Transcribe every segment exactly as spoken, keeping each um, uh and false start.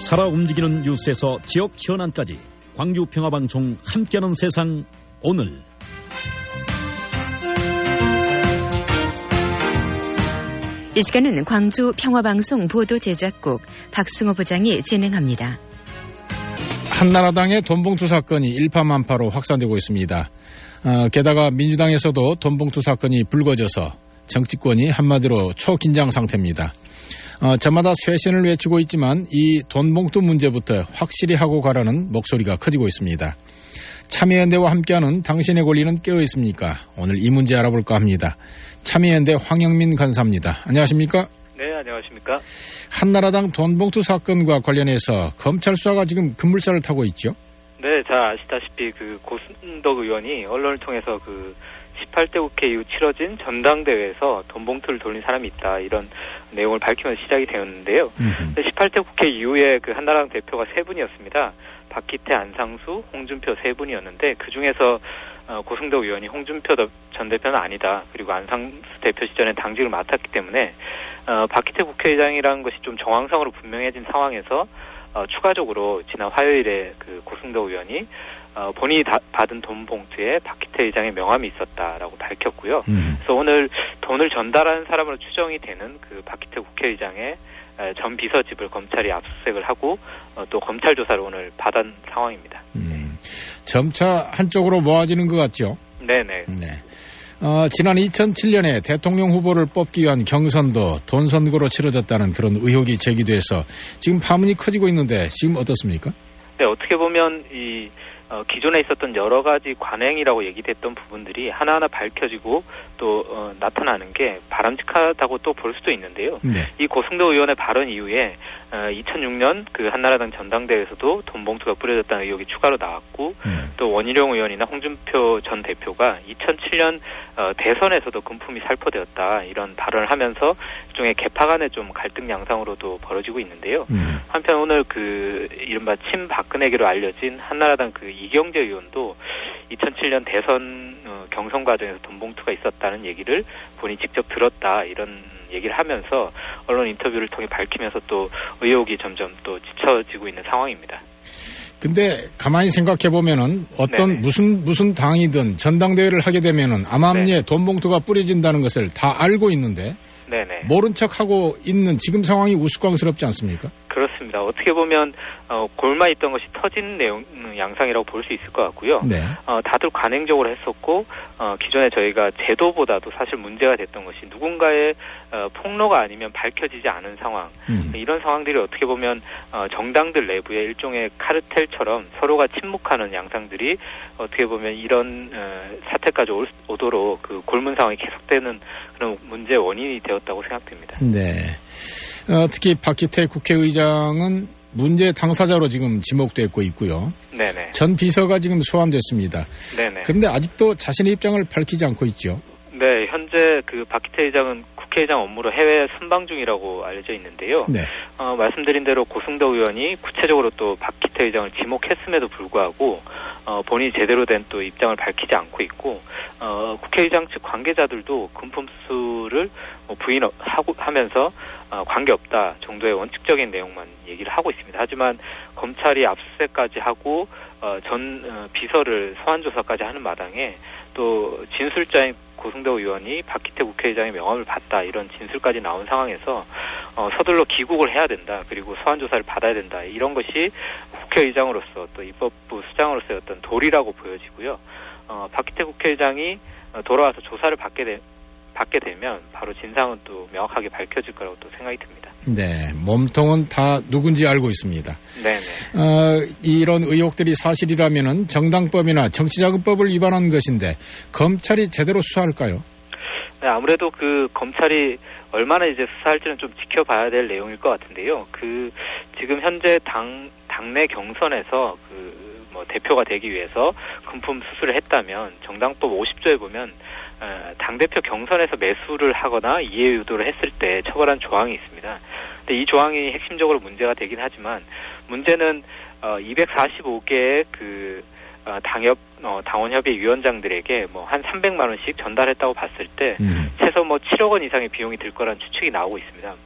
살아 움직이는 뉴스에서 지역 현안까지 광주 평화방송 함께하는 세상 오늘. 이 시간은 광주 평화방송 보도제작국 박승호 부장이 진행합니다. 한나라당의 돈봉투 사건이 일파만파로 확산되고 있습니다. 어, 게다가 민주당에서도 돈봉투 사건이 불거져서 정치권이 한마디로 초긴장 상태입니다. 어, 저마다 쇄신을 외치고 있지만 이 돈봉투 문제부터 확실히 하고 가라는 목소리가 커지고 있습니다. 참여연대와 함께하는 당신의 권리는 깨어있습니까? 오늘 이 문제 알아볼까 합니다. 참여연대 황영민 간사입니다. 안녕하십니까? 네, 안녕하십니까? 한나라당 돈봉투 사건과 관련해서 검찰 수사가 지금 급물살을 타고 있죠? 네, 잘 아시다시피 그 고순덕 의원이 언론을 통해서 그 십팔 대 국회 이후 치러진 전당대회에서 돈봉투를 돌린 사람이 있다, 이런 내용을 밝히면서 시작이 되었는데요. 십팔 대 국회 이후에 그 한나라당 대표가 세 분이었습니다. 박기태, 안상수, 홍준표 세 분이었는데 그 중에서 고승덕 의원이 홍준표 전 대표는 아니다, 그리고 안상수 대표 시절에 당직을 맡았기 때문에 어, 박기태 국회의장이라는 것이 좀 정황상으로 분명해진 상황에서 어, 추가적으로 지난 화요일에 그 고승덕 의원이 어, 본인이 다, 받은 돈 봉투에 박기태 의장의 명함이 있었다라고 밝혔고요. 음. 그래서 오늘 돈을 전달한 사람으로 추정이 되는 그 박기태 국회의장의 전 비서집을 검찰이 압수수색을 하고 어, 또 검찰 조사를 오늘 받은 상황입니다. 음. 점차 한쪽으로 모아지는 것 같죠? 네네. 네. 어, 지난 이천칠 년에 대통령 후보를 뽑기 위한 경선도 돈 선거로 치러졌다는 그런 의혹이 제기돼서 지금 파문이 커지고 있는데 지금 어떻습니까? 네, 어떻게 보면 이 어, 기존에 있었던 여러 가지 관행이라고 얘기됐던 부분들이 하나하나 밝혀지고 또 어, 나타나는 게 바람직하다고 또 볼 수도 있는데요. 네. 이 고승덕 의원의 발언 이후에 어, 이천육 년 그 한나라당 전당대회에서도 돈봉투가 뿌려졌다는 의혹이 추가로 나왔고 네. 또 원희룡 의원이나 홍준표 전 대표가 이천칠 년 어, 대선에서도 금품이 살포되었다, 이런 발언을 하면서 일종의 개파 간의 좀 갈등 양상으로도 벌어지고 있는데요. 네. 한편 오늘 그 이른바 친박근혜계로 알려진 한나라당 그 이경재 의원도 이천칠 년 대선 어, 경선 과정에서 돈봉투가 있었다는 얘기를 본인이 직접 들었다, 이런 얘기를 하면서 언론 인터뷰를 통해 밝히면서 또 의혹이 점점 또 짙어지고 있는 상황입니다. 근데 가만히 생각해 보면은 어떤 네네. 무슨 무슨 당이든 전당대회를 하게 되면은 암암리에 네. 돈봉투가 뿌려진다는 것을 다 알고 있는데 네네. 모른 척하고 있는 지금 상황이 우스꽝스럽지 않습니까? 그렇습니다. 어떻게 보면 어, 골마 있던 것이 터진 내용 양상이라고 볼 수 있을 것 같고요. 네. 어, 다들 관행적으로 했었고 어, 기존에 저희가 제도보다도 사실 문제가 됐던 것이 누군가의 어, 폭로가 아니면 밝혀지지 않은 상황. 음. 이런 상황들이 어떻게 보면 어, 정당들 내부의 일종의 카르텔처럼 서로가 침묵하는 양상들이 어떻게 보면 이런 어, 사태까지 올, 오도록 그 골문 상황이 계속되는 그런 문제의 원인이 되었다고 생각됩니다. 네. 어, 특히 박기태 국회의장은 문제 당사자로 지금 지목되고 있고요. 네네. 전 비서가 지금 소환됐습니다. 네네. 그런데 아직도 자신의 입장을 밝히지 않고 있죠. 네, 현재 그 박기태 의장은 국회의장 업무로 해외 순방 중이라고 알려져 있는데요. 네. 어, 말씀드린 대로 고승덕 의원이 구체적으로 또 박기태 의장을 지목했음에도 불구하고 어, 본인이 제대로 된 또 입장을 밝히지 않고 있고 어, 국회의장 측 관계자들도 금품 수수를 뭐 부인하고 하면서 어, 관계없다 정도의 원칙적인 내용만 얘기를 하고 있습니다. 하지만 검찰이 압수수색까지 하고 어, 전 어, 비서를 소환 조사까지 하는 마당에 또 진술자인 고승덕 의원이 박기태 국회의장의 명함을 받다, 이런 진술까지 나온 상황에서 어, 서둘러 귀국을 해야 된다, 그리고 소환 조사를 받아야 된다, 이런 것이 국회의장으로서 또 입법부 수장으로서의 어떤 도리라고 보여지고요. 어, 박기태 국회의장이 돌아와서 조사를 받게 되, 받게 되면 바로 진상은 또 명확하게 밝혀질 거라고 또 생각이 듭니다. 네, 몸통은 다 누군지 알고 있습니다. 네네. 어, 이런 의혹들이 사실이라면은 정당법이나 정치자금법을 위반한 것인데 검찰이 제대로 수사할까요? 네, 아무래도 그 검찰이 얼마나 이제 수사할지는 좀 지켜봐야 될 내용일 것 같은데요. 그 지금 현재 당 당내 경선에서 그 뭐 대표가 되기 위해서 금품 수수를 했다면 정당법 오십 조에 보면 어, 당대표 경선에서 매수를 하거나 이해 유도를 했을 때 처벌한 조항이 있습니다. 근데 이 조항이 핵심적으로 문제가 되긴 하지만 문제는 어, 이백사십오 개의 그 어, 당협 어, 당원협의 위원장들에게 뭐 한 삼백만 원씩 전달했다고 봤을 때 음. 최소 뭐 칠억 원 이상의 비용이 들 거란 추측이 나오고 있습니다.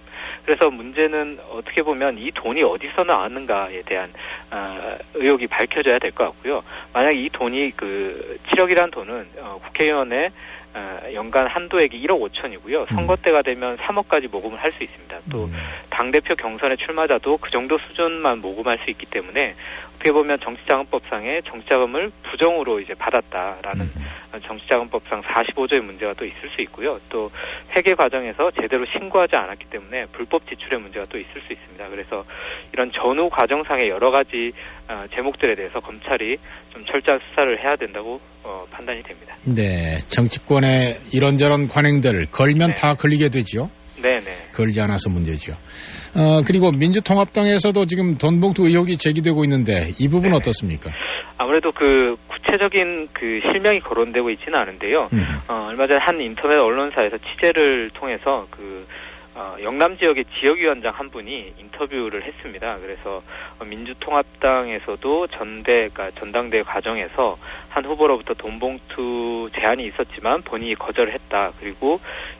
그래서 문제는 어떻게 보면 이 돈이 어디서 나왔는가에 대한 어, 의혹이 밝혀져야 될 것 같고요. 만약 이 돈이 그 칠억이라는 돈은 어, 국회의원의 어, 연간 한도액이 일억 오천이고요. 선거 때가 되면 삼억까지 모금을 할 수 있습니다. 또 당대표 경선의 출마자도 그 정도 수준만 모금할 수 있기 때문에 어떻게 보면 정치자금법상에 정치자금을 부정으로 이제 받았다라는 음. 정치자금법상 사십오조의 문제가 또 있을 수 있고요. 또 회계 과정에서 제대로 신고하지 않았기 때문에 불법 지출의 문제가 또 있을 수 있습니다. 그래서 이런 전후 과정상의 여러 가지 어, 제목들에 대해서 검찰이 좀 철저한 수사를 해야 된다고 어, 판단이 됩니다. 네, 정치권의 이런저런 관행들 걸면 네. 다 걸리게 되지요. 네네. 걸지 않아서 문제죠. 어, 그리고 민주통합당에서도 지금 돈봉투 의혹이 제기되고 있는데 이 부분 네네. 어떻습니까? 아무래도 그 구체적인 그 실명이 거론되고 있지는 않은데요. 음. 어, 얼마 전 한 인터넷 언론사에서 취재를 통해서 그 어, 영남 지역의 지역위원장 한 분이 인터뷰를 했습니다. 그래서 어, 민주통합당에서도 전대, 그러니까 전당대회 과정에서 한 후보로부터 돈봉투 제안이 있었지만 본인이 거절했다. 그리고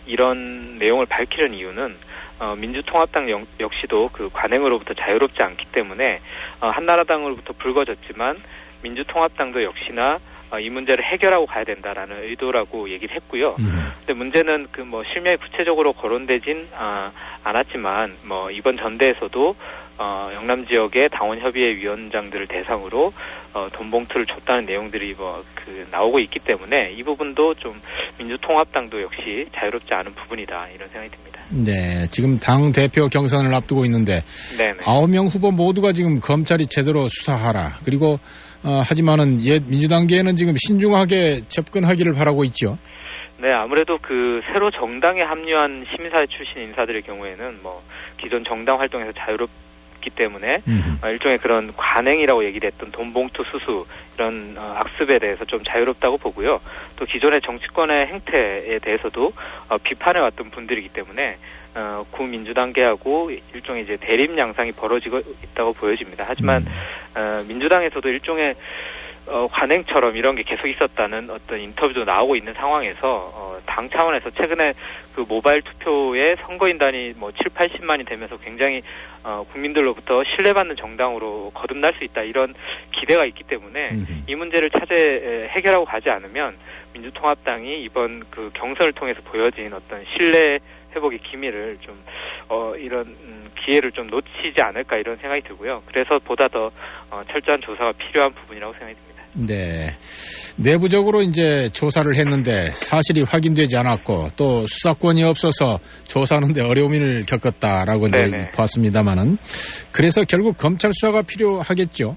이런 내용을 밝히는 이유는 어, 민주통합당 영, 역시도 그 관행으로부터 자유롭지 않기 때문에 어, 한나라당으로부터 불거졌지만 민주통합당도 역시나 어, 이 문제를 해결하고 가야 된다라는 의도라고 얘기를 했고요. 음. 근데 문제는 그 뭐 실명이 구체적으로 거론되진 아, 않았지만 뭐 이번 전대에서도 어, 영남 지역의 당원협의회 위원장들을 대상으로 어, 돈봉투를 줬다는 내용들이 뭐 그 나오고 있기 때문에 이 부분도 좀 민주통합당도 역시 자유롭지 않은 부분이다 이런 생각이 듭니다. 네, 지금 당 대표 경선을 앞두고 있는데 아홉 명 후보 모두가 지금 검찰이 제대로 수사하라. 그리고 어, 하지만은 옛 민주당계에는 지금 신중하게 접근하기를 바라고 있죠. 네, 아무래도 그 새로 정당에 합류한 시민사회 출신 인사들의 경우에는 뭐 기존 정당 활동에서 자유롭기 때문에 어, 일종의 그런 관행이라고 얘기를 했던 돈봉투 수수 이런 어, 악습에 대해서 좀 자유롭다고 보고요. 또 기존의 정치권의 행태에 대해서도 어, 비판해왔던 분들이기 때문에 어, 구민주당계하고 일종의 이제 대립 양상이 벌어지고 있다고 보여집니다. 하지만 음. 어, 민주당에서도 일종의 어, 관행처럼 이런 게 계속 있었다는 어떤 인터뷰도 나오고 있는 상황에서 어, 당 차원에서 최근에 그 모바일 투표에 선거인단이 뭐 칠, 팔십만이 되면서 굉장히 어, 국민들로부터 신뢰받는 정당으로 거듭날 수 있다 이런 기대가 있기 때문에 음. 이 문제를 차제 해결하고 가지 않으면 민주통합당이 이번 그 경선을 통해서 보여진 어떤 신뢰 회복의 기미를 좀 어, 이런 음, 기회를 좀 놓치지 않을까 이런 생각이 들고요. 그래서 보다 더 어, 철저한 조사가 필요한 부분이라고 생각이 듭니다. 네, 내부적으로 이제 조사를 했는데 사실이 확인되지 않았고 또 수사권이 없어서 조사하는데 어려움을 겪었다라고 이제 봤습니다만은 그래서 결국 검찰 수사가 필요하겠죠.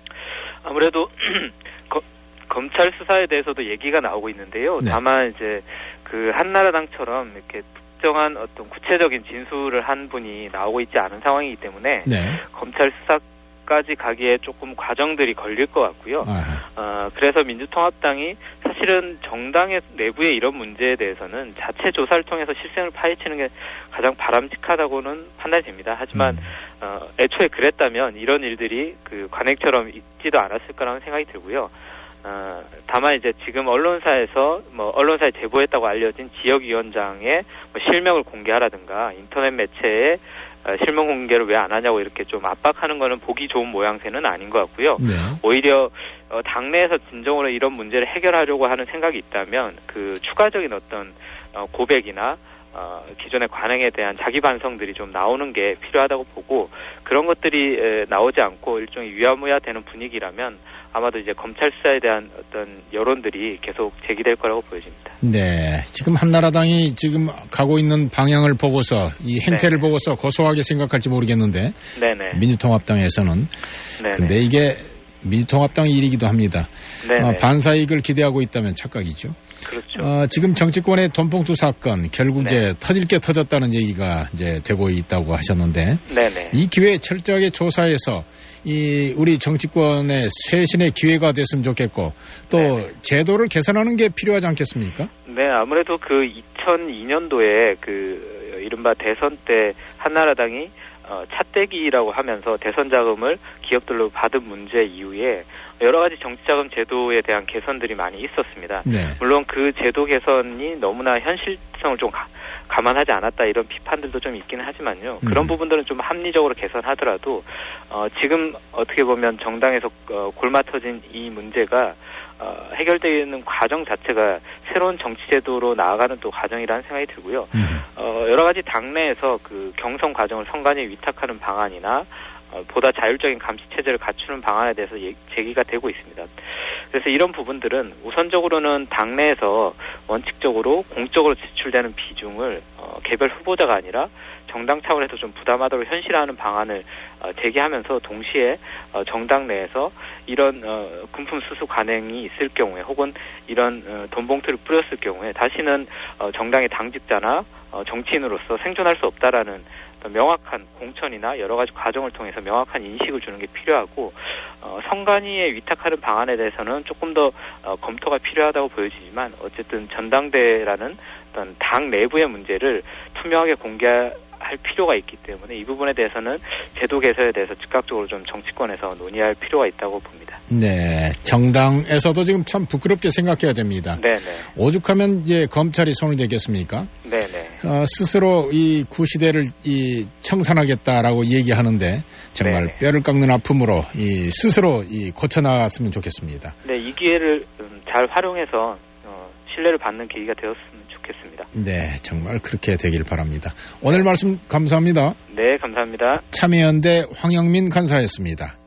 아무래도 거, 검찰 수사에 대해서도 얘기가 나오고 있는데요. 네. 다만 이제 그 한나라당처럼 이렇게 특정한 어떤 구체적인 진술을 한 분이 나오고 있지 않은 상황이기 때문에 네. 검찰 수사까지 가기에 조금 과정들이 걸릴 것 같고요. 어, 그래서 민주통합당이 사실은 정당의 내부의 이런 문제에 대해서는 자체 조사를 통해서 실생을 파헤치는 게 가장 바람직하다고는 판단이 됩니다. 하지만 음. 어, 애초에 그랬다면 이런 일들이 그 관행처럼 있지도 않았을 거라는 생각이 들고요. 어, 다만 이제 지금 언론사에서 뭐 언론사에 제보했다고 알려진 지역위원장의 뭐 실명을 공개하라든가 인터넷 매체에 어, 실명 공개를 왜 안 하냐고 이렇게 좀 압박하는 거는 보기 좋은 모양새는 아닌 것 같고요. 네. 오히려 어, 당내에서 진정으로 이런 문제를 해결하려고 하는 생각이 있다면 그 추가적인 어떤 어, 고백이나 어, 기존의 관행에 대한 자기 반성들이 좀 나오는 게 필요하다고 보고 그런 것들이 에, 나오지 않고 일종의 유야무야 되는 분위기라면 아마도 이제 검찰 수사에 대한 어떤 여론들이 계속 제기될 거라고 보여집니다. 네, 지금 한나라당이 지금 가고 있는 방향을 보고서 이 행태를 네네. 보고서 고소하게 생각할지 모르겠는데 네네. 민주통합당에서는 네네. 근데 이게 민주통합당 일이기도 합니다. 어, 반사이익을 기대하고 있다면 착각이죠. 그렇죠. 어, 지금 정치권의 돈봉투 사건 결국 네. 이제 터질 게 터졌다는 얘기가 이제 되고 있다고 하셨는데 네네. 이 기회에 철저하게 조사해서 이 우리 정치권의 쇄신의 기회가 됐으면 좋겠고 또 네네. 제도를 개선하는 게 필요하지 않겠습니까? 네, 아무래도 그 이천이년도에 그 이른바 대선 때 한나라당이 어, 차떼기라고 하면서 대선 자금을 기업들로 받은 문제 이후에 여러 가지 정치자금 제도에 대한 개선들이 많이 있었습니다. 네. 물론 그 제도 개선이 너무나 현실성을 좀 가, 감안하지 않았다 이런 비판들도 좀 있기는 하지만요. 그런 음. 부분들은 좀 합리적으로 개선하더라도 어, 지금 어떻게 보면 정당에서 어, 골마터진 이 문제가 어, 해결되는 과정 자체가 새로운 정치제도로 나아가는 또 과정이라는 생각이 들고요. 음. 어, 여러 가지 당내에서 그 경선 과정을 선관위에 위탁하는 방안이나 어, 보다 자율적인 감시 체제를 갖추는 방안에 대해서 예, 제기가 되고 있습니다. 그래서 이런 부분들은 우선적으로는 당내에서 원칙적으로 공적으로 지출되는 비중을 어, 개별 후보자가 아니라 정당 차원에서 좀 부담하도록 현실화하는 방안을 어, 제기하면서 동시에 어, 정당 내에서 이런 어, 금품 수수 관행이 있을 경우에 혹은 이런 어, 돈 봉투를 뿌렸을 경우에 다시는 어, 정당의 당직자나 어, 정치인으로서 생존할 수 없다라는 명확한 공천이나 여러 가지 과정을 통해서 명확한 인식을 주는 게 필요하고 어, 선관위에 위탁하는 방안에 대해서는 조금 더 어, 검토가 필요하다고 보여지지만 어쨌든 전당대회라는 어떤 당 내부의 문제를 투명하게 공개할 필요가 있기 때문에 이 부분에 대해서는 제도 개선에 대해서 즉각적으로 좀 정치권에서 논의할 필요가 있다고 봅니다. 네, 정당에서도 지금 참 부끄럽게 생각해야 됩니다. 네네. 오죽하면 이제 검찰이 손을 대겠습니까? 네네. 어, 스스로 이 구시대를 이 청산하겠다라고 얘기하는데 정말 네네. 뼈를 깎는 아픔으로 이 스스로 이 고쳐 나갔으면 좋겠습니다. 네, 이 기회를 잘 활용해서 어, 신뢰를 받는 계기가 되었으면 좋겠습니다. 네, 정말 그렇게 되길 바랍니다. 오늘 말씀 감사합니다. 네, 감사합니다. 참여연대 황영민 간사였습니다.